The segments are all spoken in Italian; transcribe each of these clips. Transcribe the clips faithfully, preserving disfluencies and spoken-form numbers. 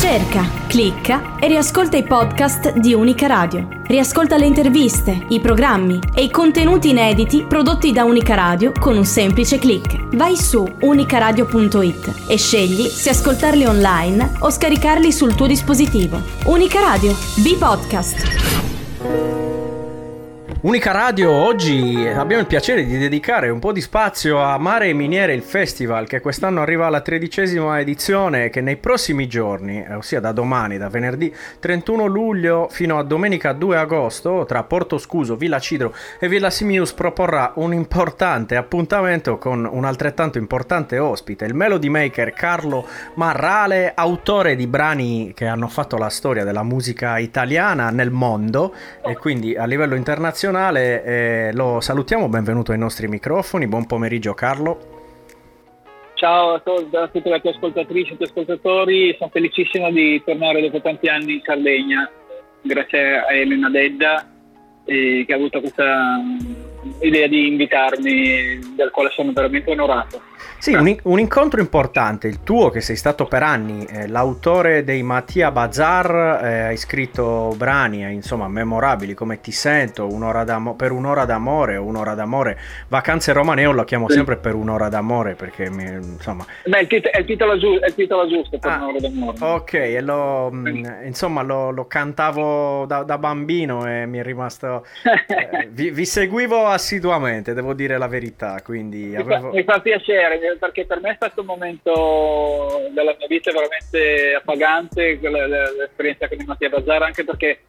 Cerca, clicca e riascolta i podcast di Unica Radio. Riascolta le interviste, i programmi e i contenuti inediti prodotti da Unica Radio con un semplice click. Vai su unicaradio punto it e scegli se ascoltarli online o scaricarli sul tuo dispositivo. Unica Radio, B-Podcast. Unica Radio, oggi abbiamo il piacere di dedicare un po' di spazio a Mare e Miniere, il festival che quest'anno arriva alla tredicesima edizione e che nei prossimi giorni, ossia da domani, da venerdì trentuno luglio fino a domenica due agosto, tra Porto Scuso, Villa Cidro e Villa Simius proporrà un importante appuntamento con un altrettanto importante ospite, il melody maker Carlo Marrale, autore di brani che hanno fatto la storia della musica italiana nel mondo e quindi a livello internazionale. Eh, lo salutiamo, benvenuto ai nostri microfoni, buon pomeriggio Carlo. Ciao a, to- a tutte le tue ascoltatrici e tuoi ascoltatori, sono felicissimo di tornare dopo tanti anni in Sardegna, grazie a Elena Dedda eh, che ha avuto questa idea di invitarmi, del quale sono veramente onorato. Sì, un, un incontro importante, il tuo, che sei stato per anni eh, l'autore dei Mattia Bazar, eh, hai scritto brani eh, insomma memorabili come Ti sento, un'ora d'amo- per un'ora d'amore o un'ora d'amore, Vacanze romane, io lo chiamo sì. sempre per un'ora d'amore perché mi, insomma... Beh, il, tit- è, il titolo giu- è il titolo giusto per ah, un'ora d'amore. Ok, e lo, mh, insomma lo, lo cantavo da, da bambino e mi è rimasto... Eh, vi, vi seguivo assiduamente, devo dire la verità, quindi avevo... Mi fa piacere, perché per me è stato un momento della mia vita veramente appagante, l'esperienza con i Mattia Bazar, anche perché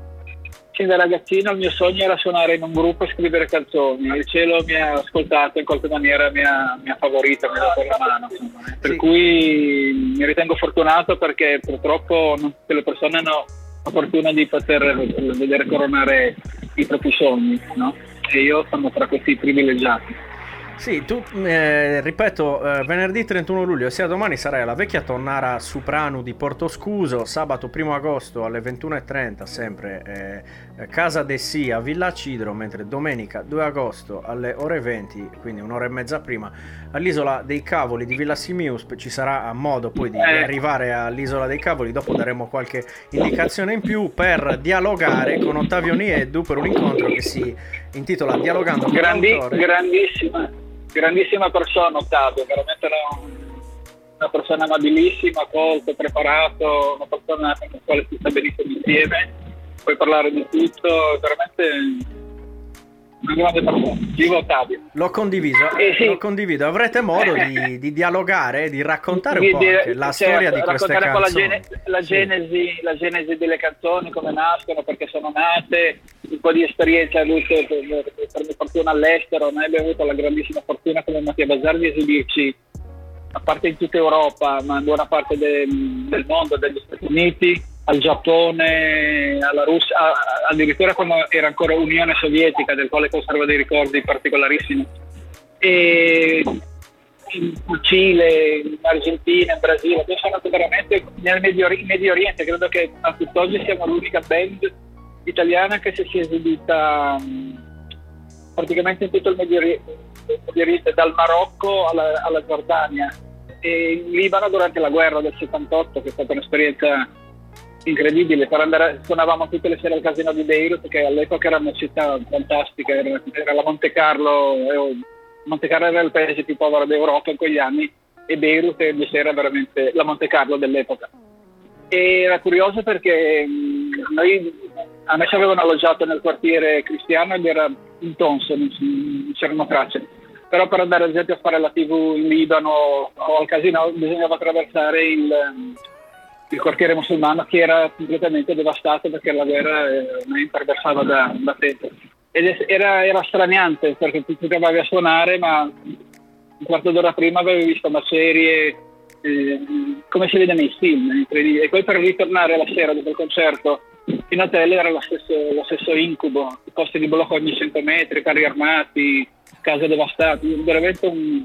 sin da ragazzino il mio sogno era suonare in un gruppo e scrivere canzoni. Il cielo mi ha ascoltato, in qualche maniera mi ha, mi ha favorito, mi ha dato la mano, insomma. Per sì. cui mi ritengo fortunato, perché purtroppo non tutte le persone hanno la fortuna di poter vedere coronare i propri sogni, no? E io sono tra questi privilegiati. Sì, tu, eh, ripeto, eh, venerdì trentuno luglio, sia domani, sarai alla vecchia tonnara Supranu di Porto Scuso, sabato primo agosto alle ventuno e trenta, sempre eh, Casa de Sì a Villa Cidro, mentre domenica due agosto alle ore venti, quindi un'ora e mezza prima, all'Isola dei Cavoli di Villa Simius. Ci sarà modo poi di arrivare all'Isola dei Cavoli, dopo daremo qualche indicazione in più, per dialogare con Ottavio Nieddu per un incontro che si intitola Dialogando con Grandi, l'autore. Grandissima, grandissima persona Ottavio, veramente una, una persona amabilissima, colto, preparato, una persona con la quale si sta benissimo insieme, puoi parlare di tutto, veramente una grande persona. Viva Ottavio. L'ho condiviso, eh, sì. lo condivido. Avrete modo di, di dialogare, di raccontare un po' di, anche la cioè, storia di queste canzoni. La, gene, la, sì. genesi, la genesi delle canzoni, come nascono, perché sono nate, un po' di esperienza lui per, per, per mia fortuna all'estero. Noi abbiamo avuto la grandissima fortuna come Mattia Bazar di esibirci, a parte in tutta Europa, ma in buona parte del, del mondo, dagli Stati Uniti al Giappone, alla Russia, addirittura quando era ancora Unione Sovietica, del quale conservo dei ricordi particolarissimi, e in Cile, in Argentina, in Brasile. Abbiamo suonato veramente nel Medio, Medio Oriente. Credo che a tutt'oggi siamo l'unica band italiana che si sia esibita praticamente in tutto il Medio Oriente, dal Marocco alla, alla Giordania e in Libano durante la guerra del settantotto, che è stata un'esperienza incredibile. Per andare, suonavamo tutte le sere al Casino di Beirut, che all'epoca era una città fantastica, era, era la Monte Carlo, Monte Carlo era il paese più povero d'Europa in quegli anni, e Beirut era veramente la Monte Carlo dell'epoca. E era curioso perché mh, noi, a me ci avevano alloggiato nel quartiere cristiano ed era in Tonso, non, non c'erano tracce, però per andare ad esempio a fare la tivù in Libano o al casino bisognava attraversare il, il quartiere musulmano, che era completamente devastato perché la guerra eh, imperversava da, da tempo, ed era, era straniante perché tu ti trovavi a suonare, ma un quarto d'ora prima avevi visto macerie, eh, come si vede nei film, incredibile. E poi per ritornare la sera dopo il concerto in hotel era lo stesso, lo stesso incubo, posti di blocco ogni cento metri, carri armati, case devastate, veramente un,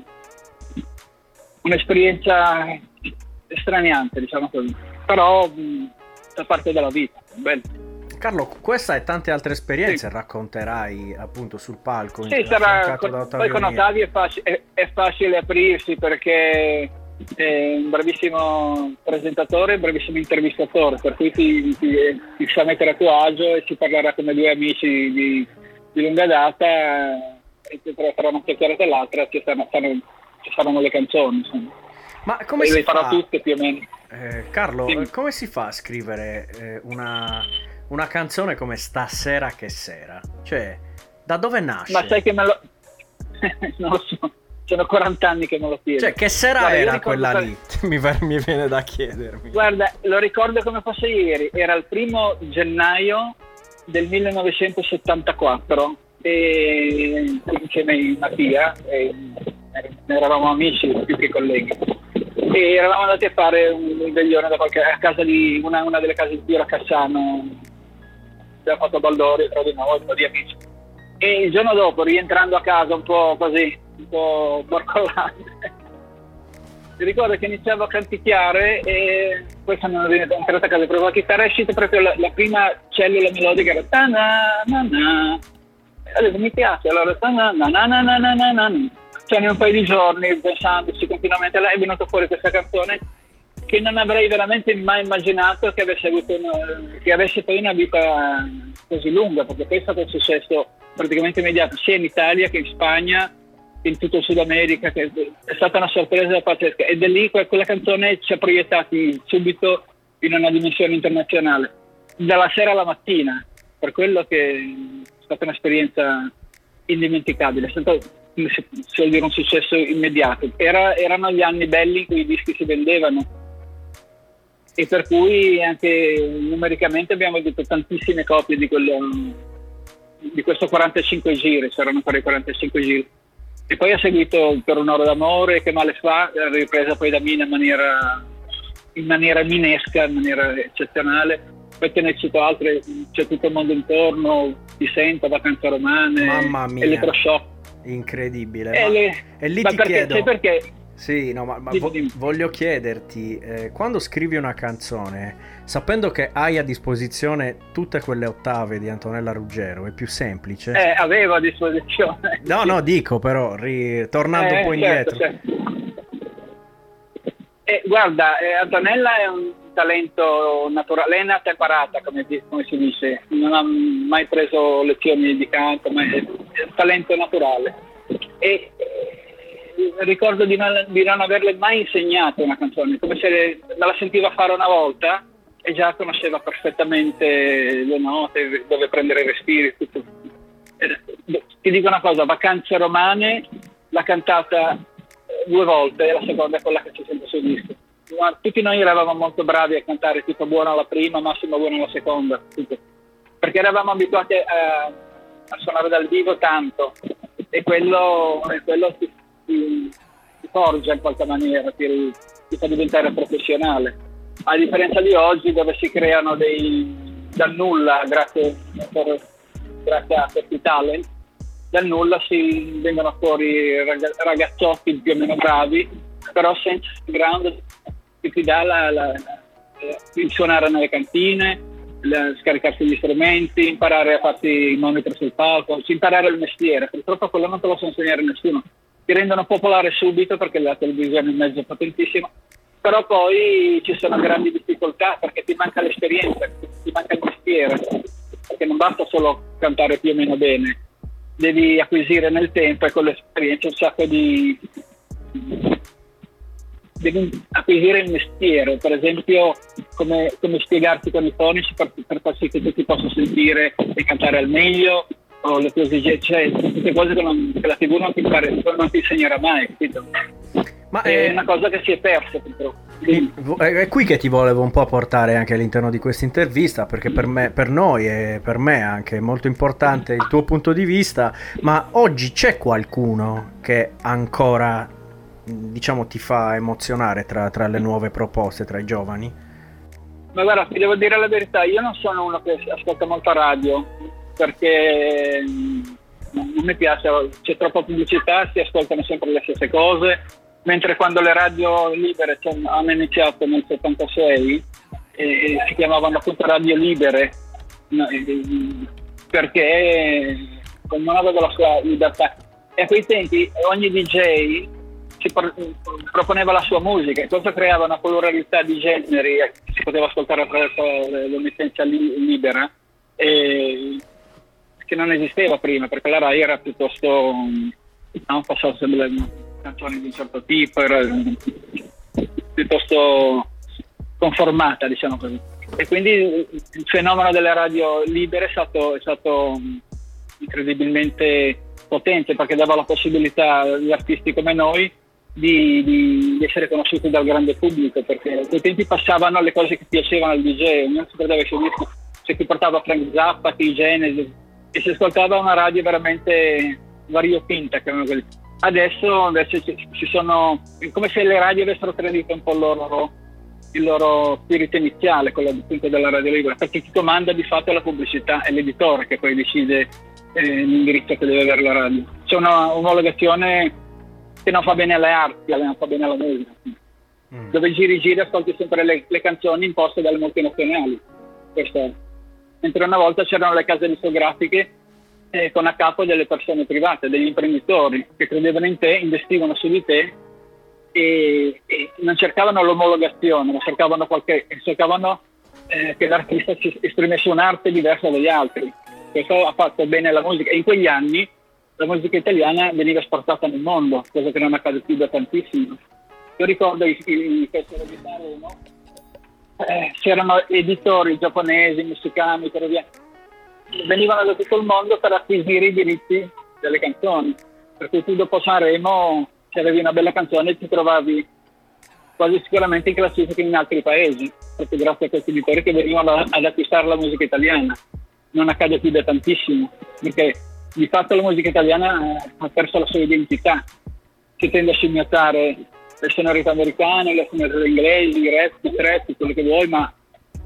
un'esperienza straniante, diciamo così, però mh, fa parte della vita, bello. Carlo, questa e tante altre esperienze sì. racconterai appunto sul palco. Sì, sarà, con, poi con Ottavio è facile, è, è facile aprirsi, perché è un bravissimo presentatore, un bravissimo intervistatore, per cui ti, ti, ti sa mettere a tuo agio e si parlerà come due amici di, di lunga data, e tra una chiacchierata e l'altra ci saranno, ci saranno le canzoni, insomma. Ma come e si le fa? farò tutte più o meno. Eh, Carlo, Sì. come si fa a scrivere eh, una, una canzone come Stasera che sera? Cioè, da dove nasce? Ma sai che me lo... non lo so, sono quaranta anni che me lo chiedo. Cioè, che sera Guarda, io era ricordo quella che- lì? Mi, ver- mi viene da chiedermi. Guarda, lo ricordo come fosse ieri, era il primo gennaio del millenovecentosettantaquattro e insieme a Mattia, e eravamo amici più che colleghi, e eravamo andati a fare un veglione da qualche, a casa di una, una delle case di Piero Cassano, abbiamo fatto Baldori tra di noi, un po' di amici, e il giorno dopo, rientrando a casa un po' così, un po' borcolante, mi ricordo che iniziavo a canticchiare e poi sono entrato a casa, provo a chitarra, è uscita proprio la, la prima cellula melodica, era ta-na-na-na. Allora, mi piace, allora ta-na-na-na-na-na-na. Cioè in un paio di giorni, pensandoci continuamente, è venuta fuori questa canzone che non avrei veramente mai immaginato che avesse avuto una, che avesse poi una vita così lunga, perché poi è stato un successo praticamente immediato sia in Italia che in Spagna, in tutto il Sud America, che è stata una sorpresa pazzesca, e da lì quella canzone ci ha proiettati subito in una dimensione internazionale, dalla sera alla mattina, per quello che è stata un'esperienza indimenticabile, è stato, come si suol dire, un successo immediato. Era, erano gli anni belli in cui i dischi si vendevano, e per cui anche numericamente abbiamo venduto tantissime copie di quello, di questo quarantacinque giri, c'erano ancora i quarantacinque giri. E poi ha seguito Per un'ora d'amore, Che male fa, ripresa poi da Mina in maniera, in maniera minesca, in maniera eccezionale. Poi te ne cito altre, C'è tutto il mondo intorno, Ti sento, Vacanze romane, Mamma mia. Elettroshock. Incredibile. E, Ma- le... e lì ma ti perché, chiedo... sai perché? Sì, no, ma, ma Dimmi, vo- dimmi. voglio chiederti, eh, quando scrivi una canzone, sapendo che hai a disposizione tutte quelle ottave di Antonella Ruggero, è più semplice? Eh, avevo a disposizione. No, no, dico però, ri- tornando Eh, un po' certo, indietro. certo. Eh, guarda, eh, Antonella è un talento naturale, lei è nata e parata, come, di- come si dice, non ha mai preso lezioni di canto, ma è, è un talento naturale. E eh, ricordo di non, di non averle mai insegnato una canzone, come se le- me la sentiva fare una volta e già conosceva perfettamente le note, dove prendere i respiri, tutto. Eh, ti dico una cosa, Vacanze romane l'ha cantata due volte, e la seconda è quella che c'è sempre sul disco. Ma tutti noi eravamo molto bravi a cantare tipo buona la prima, massimo buona la seconda, tutto. Perché eravamo abituati a, a suonare dal vivo tanto, e quello, e quello ti, ti, ti forgia in qualche maniera, ti, ti fa diventare professionale. A differenza di oggi, dove si creano dei dal nulla, grazie, per, grazie a questi talent, dal nulla si vengono fuori ragaz- ragazzotti più o meno bravi, però senza il ground che ti dà la, la, la, il suonare nelle cantine, la, scaricarsi gli strumenti, imparare a farsi i monitor sul palco, imparare il mestiere. Purtroppo quello non te lo sa insegnare nessuno. Ti rendono popolare subito perché la televisione è un mezzo potentissimo, però poi ci sono grandi difficoltà perché ti manca l'esperienza, ti manca il mestiere, perché non basta solo cantare più o meno bene, devi acquisire nel tempo e con l'esperienza un sacco di... devi acquisire il mestiere, per esempio come, come spiegarti con i fonici per, per far sì che tu ti possa sentire e cantare al meglio, o le tue esigenze, cioè tutte cose che, non, che la tivù non ti, pare, non ti insegnerà mai, capito? Ma è è, una cosa che si è persa purtroppo. è qui che ti volevo un po' portare anche all'interno di questa intervista, perché per me, per noi e per me anche è molto importante il tuo punto di vista. Ma oggi c'è qualcuno che ancora, diciamo, ti fa emozionare tra, tra le nuove proposte, tra i giovani? Ma guarda, ti devo dire la verità, io non sono uno che ascolta molto radio, perché non mi piace, c'è troppa pubblicità, si ascoltano sempre le stesse cose, mentre quando le radio libere cioè, hanno iniziato nel settantasei e, e si chiamavano appunto radio libere, no, e, perché ognuno aveva la sua libertà, e a quei tempi ogni D J si par- proponeva la sua musica, e questo creava una pluralità di generi che si poteva ascoltare attraverso l'emittenza li- libera, e che non esisteva prima, perché la Rai era piuttosto, no, passava sempre le canzoni di un certo tipo, era piuttosto conformata, diciamo così. E quindi il fenomeno delle radio libere è stato, è stato incredibilmente potente, perché dava la possibilità agli artisti come noi di, di, di essere conosciuti dal grande pubblico, perché a quei tempi passavano le cose che piacevano al D J, ognuno si perdeva i suoi dischi, c'è chi portava Frank Zappa, chi Genesis, e si ascoltava una radio veramente variopinta. Adesso invece ci, ci sono, è come se le radio avessero tradito un po' il loro, il loro spirito iniziale, quello appunto della radio libera, perché chi comanda di fatto è la pubblicità, è l'editore che poi decide eh, l'indirizzo che deve avere la radio. C'è una omologazione che non fa bene alle arti, non fa bene alla musica, mm. dove giri giri ascolti sempre le, le canzoni imposte dalle multinazionali. Questo è. Mentre una volta c'erano le case discografiche eh, con a capo delle persone private, degli imprenditori che credevano in te, investivano su di te e, e non cercavano l'omologazione, ma cercavano, qualche, cercavano eh, che l'artista si esprimesse un'arte diversa dagli altri. Questo ha fatto bene alla musica, e in quegli anni la musica italiana veniva esportata nel mondo, cosa che non accade più da tantissimo. Io ricordo i, i festival di Sanremo, eh, c'erano editori giapponesi, messicani, per via, venivano da tutto il mondo per acquisire i diritti delle canzoni, per cui tu dopo Sanremo, se avevi una bella canzone, ti trovavi quasi sicuramente in classifica in altri paesi, proprio grazie a questi editori che venivano ad acquistare la musica italiana. Non accade più da tantissimo, perché di fatto la musica italiana ha perso la sua identità, si tende a scimmiottare le sonorità americane, le sonorità inglesi, i rap, i trap, quello che vuoi, ma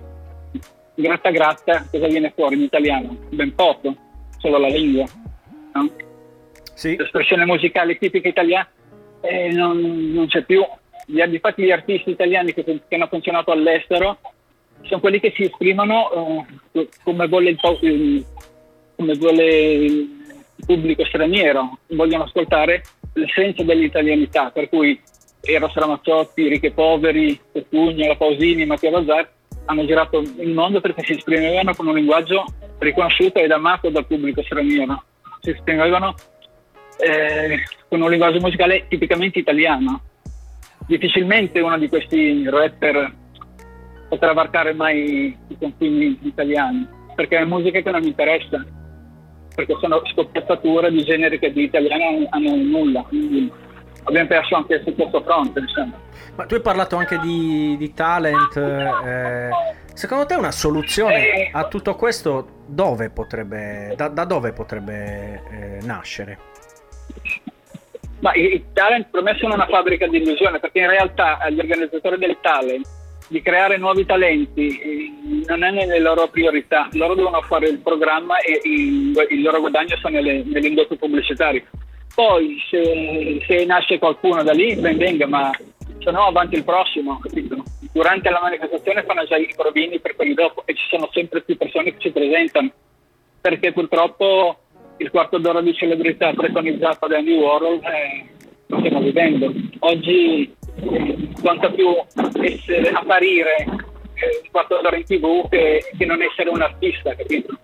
gratta gratta cosa viene fuori in italiano? Ben poco, solo la lingua, no? Sì. L'espressione musicale tipica italiana eh, non, non c'è più. Gli, infatti gli artisti italiani che, che hanno funzionato all'estero sono quelli che si esprimono uh, come vuole il, il, come vuole il pubblico straniero, vogliono ascoltare l'essenza dell'italianità, per cui Eros Ramazzotti, Ricchi e Poveri, Cotugno, La Pausini, Mattia Bazzar hanno girato il mondo perché si esprimevano con un linguaggio riconosciuto ed amato dal pubblico straniero, si esprimevano eh, con un linguaggio musicale tipicamente italiano. Difficilmente uno di questi rapper potrà varcare mai i confini italiani, perché è musica che non mi interessa, perché sono scoppiazzature di generi che di italiano hanno nulla, quindi abbiamo perso anche su questo fronte, insomma. Ma tu hai parlato anche di, di talent, eh, secondo te una soluzione a tutto questo dove potrebbe, da, da dove potrebbe eh, nascere? Ma i, i talent per me sono una fabbrica di illusione, perché in realtà gli organizzatori del talent di creare nuovi talenti non è nelle loro priorità, loro devono fare il programma e il, il loro guadagno sono nelle, nell'indotto pubblicitario. Poi se, se nasce qualcuno da lì ben venga, ma se no avanti il prossimo, capito? Durante la manifestazione fanno già i provini per quelli dopo e ci sono sempre più persone che si presentano, perché purtroppo il quarto d'ora di celebrità preconizzato da Andy Warhol eh, lo stiamo vivendo. Oggi eh, conta più essere, apparire eh, il quarto d'ora in tv che, che non essere un artista, capito?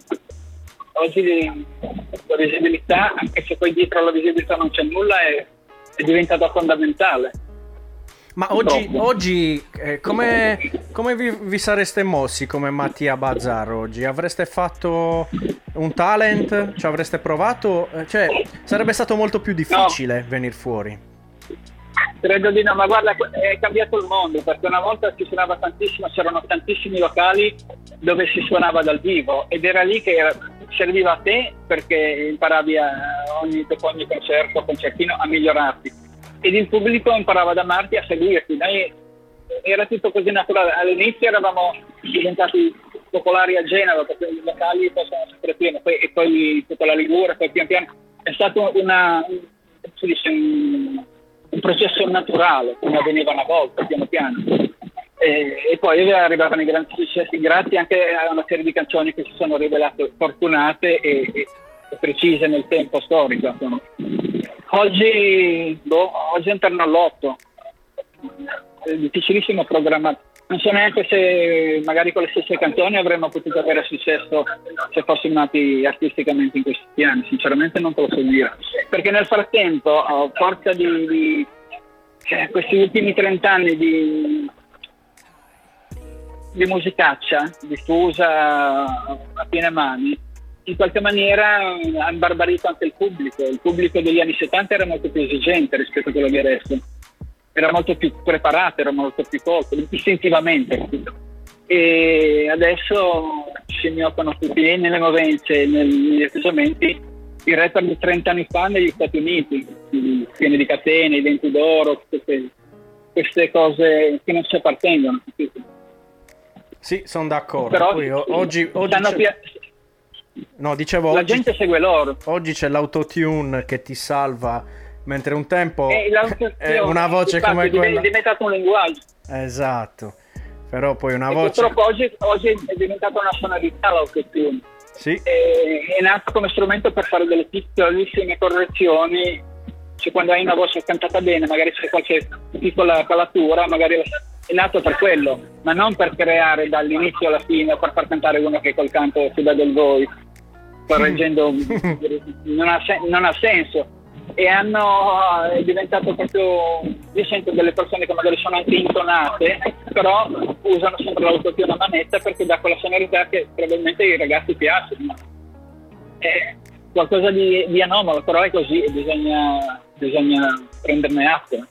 Oggi la visibilità, anche se poi dietro alla visibilità non c'è nulla, è, è diventata fondamentale. Ma oggi, oggi eh, come, come vi, vi sareste mossi come Mattia Bazzar oggi? Avreste fatto un talent? Ci avreste provato? Cioè, sarebbe stato molto più difficile no. venire fuori. Credo di no, ma guarda, è cambiato il mondo, perché una volta si suonava tantissimo, c'erano tantissimi locali dove si suonava dal vivo ed era lì che era, serviva a te perché imparavi a ogni, dopo ogni concerto, concertino a migliorarti. Ed il pubblico imparava ad amarti e a seguirti. Noi era tutto così naturale. All'inizio eravamo diventati popolari a Genova perché i locali poi sono sempre pieni, poi, e poi tutta la Liguria, poi pian piano è stato una, si dice, un, un processo naturale come avveniva una volta, piano piano. E, e poi arrivavano i grandi successi grazie anche a una serie di canzoni che si sono rivelate fortunate e, e, e precise nel tempo storico. Oggi, boh, oggi è intorno all'otto. È difficilissimo programmare. Non so neanche se magari con le stesse canzoni avremmo potuto avere successo se fossimo nati artisticamente in questi anni. Sinceramente non te lo so dire. Perché nel frattempo, a forza di, di eh, questi ultimi trent'anni di, di musicaccia diffusa a piene mani, in qualche maniera ha imbarbarito anche il pubblico. Il pubblico degli anni settanta era molto più esigente rispetto a quello di adesso. Era molto più preparato, era molto più colto, istintivamente. E adesso si mioccano tutti nelle movenze, negli atteggiamenti, i rapper di trenta anni fa negli Stati Uniti, pieni di catene, i denti d'oro, queste, queste cose che non ci appartengono. Sì, sono d'accordo. Però Poi, oggi, oggi c'è... pia... no, dicevo, la oggi... gente segue loro. Oggi c'è l'autotune che ti salva. Mentre un tempo è una voce infatti, come quella è diventato un linguaggio. Esatto. Però poi una e voce purtroppo oggi, oggi è diventata una sonorità l'autotune. Sì. È, è nato come strumento per fare delle piccolissime correzioni. Cioè, quando hai una voce cantata bene, magari c'è qualche piccola calatura, magari è nato per quello, ma non per creare dall'inizio alla fine o per far cantare uno che col canto si dà del voice, correggendo. non, ha sen- non ha senso. E hanno è diventato proprio, io sento delle persone che magari sono anche intonate, però usano sempre l'autotune a manetta perché dà quella sonorità che probabilmente ai ragazzi piace. È qualcosa di, di anomalo, però è così e bisogna, bisogna prenderne atto.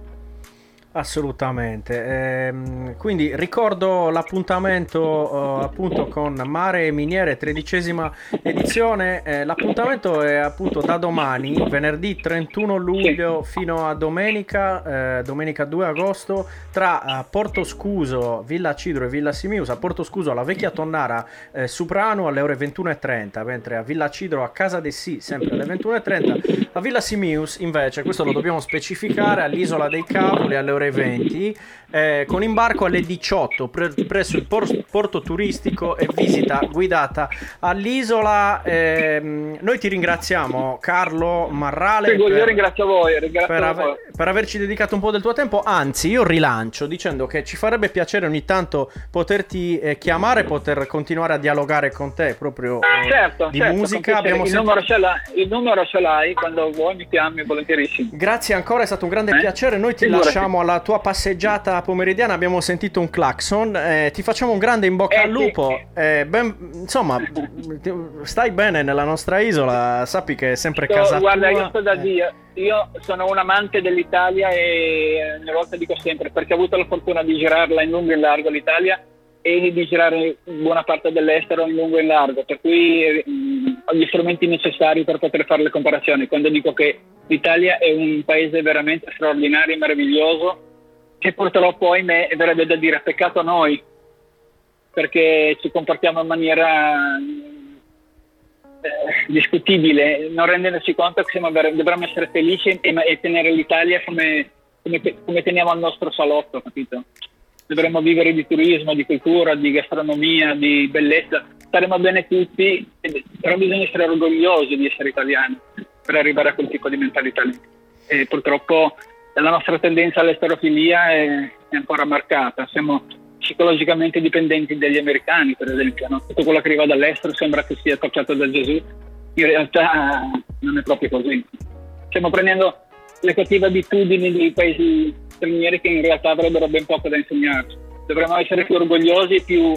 Assolutamente. Ehm, quindi ricordo l'appuntamento uh, appunto con Mare e Miniere, tredicesima edizione. Eh, l'appuntamento è appunto da domani, venerdì trentuno luglio fino a domenica, eh, domenica due agosto, tra uh, Porto Scuso, Villa Cidro e Villa Simius. A Porto Scuso alla Vecchia Tonnara eh, Suprano alle ore ventuno e trenta, mentre a Villa Cidro a Casa de Sì sempre alle ventuno e trenta. A Villa Simius invece, questo lo dobbiamo specificare, all'Isola dei Cavoli alle ore venti, eh, con imbarco alle diciotto pre- presso il por- porto turistico e visita guidata all'isola. Eh, noi ti ringraziamo, Carlo Marrale, Prego, per, io ringrazio voi, ringrazio per, voi. Aver, per averci dedicato un po' del tuo tempo. Anzi, io rilancio dicendo che ci farebbe piacere ogni tanto poterti eh, chiamare, poter continuare a dialogare con te proprio eh, certo, di certo, musica. Abbiamo il, sentito... numero ce l'hai, il numero ce l'hai, quando vuoi mi chiami volentierissimo. Grazie ancora, è stato un grande eh? piacere. Noi ti Figurati. lasciamo alla tua passeggiata pomeridiana, abbiamo sentito un clacson, eh, ti facciamo un grande in bocca eh, al lupo, sì. eh, ben, insomma stai bene nella nostra isola, sappi che è sempre sto, casa guarda, tua. io sto da eh. Dio, io sono un amante dell'Italia e ogni volta dico sempre, perché ho avuto la fortuna di girarla in lungo e in largo l'Italia e di girare buona parte dell'estero in lungo e in largo, per cui mh, ho gli strumenti necessari per poter fare le comparazioni. Quando dico che l'Italia è un paese veramente straordinario e meraviglioso, che purtroppo, ahimè, verrebbe da dire peccato a noi, perché ci comportiamo in maniera eh, discutibile, non rendendoci conto che siamo, dovremmo essere felici e, e tenere l'Italia come, come, come teniamo al nostro salotto, capito? Dovremmo vivere di turismo, di cultura, di gastronomia, di bellezza, staremo bene tutti, però bisogna essere orgogliosi di essere italiani per arrivare a quel tipo di mentalità lì. E purtroppo la nostra tendenza all'esterofilia è, è ancora marcata, siamo psicologicamente dipendenti dagli americani, per esempio, no? Tutto quello che arriva dall'estero sembra che sia toccato da Gesù, in realtà non è proprio così. Stiamo prendendo le cattive abitudini dei paesi stranieri che in realtà avrebbero ben poco da insegnarci. Dovremmo essere più orgogliosi, più,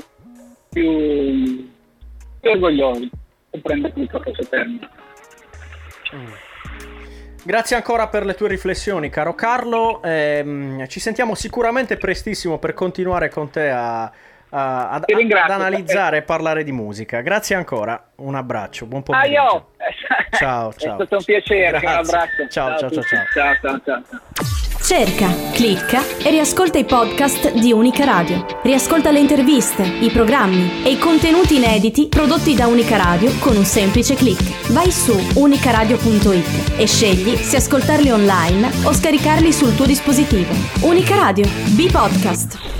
più, più orgogliosi, comprendo tutto questo termine. Mm. Grazie ancora per le tue riflessioni, caro Carlo. Eh, ci sentiamo sicuramente prestissimo per continuare con te a, a, ad, ad analizzare e parlare di musica. Grazie ancora, un abbraccio, buon pomeriggio. Ah, io. Ciao, ciao. È stato un piacere, Grazie. un abbraccio. Ciao, ciao, ciao, ciao. Ciao, ciao, ciao. Cerca, clicca e riascolta i podcast di Unica Radio. Riascolta le interviste, i programmi e i contenuti inediti prodotti da Unica Radio con un semplice click. Vai su unicaradio punto it e scegli se ascoltarli online o scaricarli sul tuo dispositivo. Unica Radio, B-Podcast.